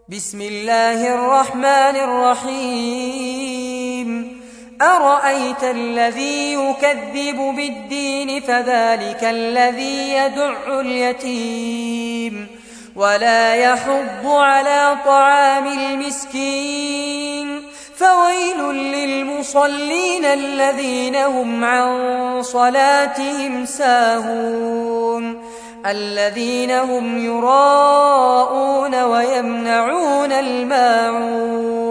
بسم الله الرحمن الرحيم أرأيت الذي يكذب بالدين فذلك الذي يدع اليتيم ولا يحض على طعام المسكين فويل للمصلين الذين هم عن صلاتهم ساهون الذين هم يراءون ويمنعون الماعون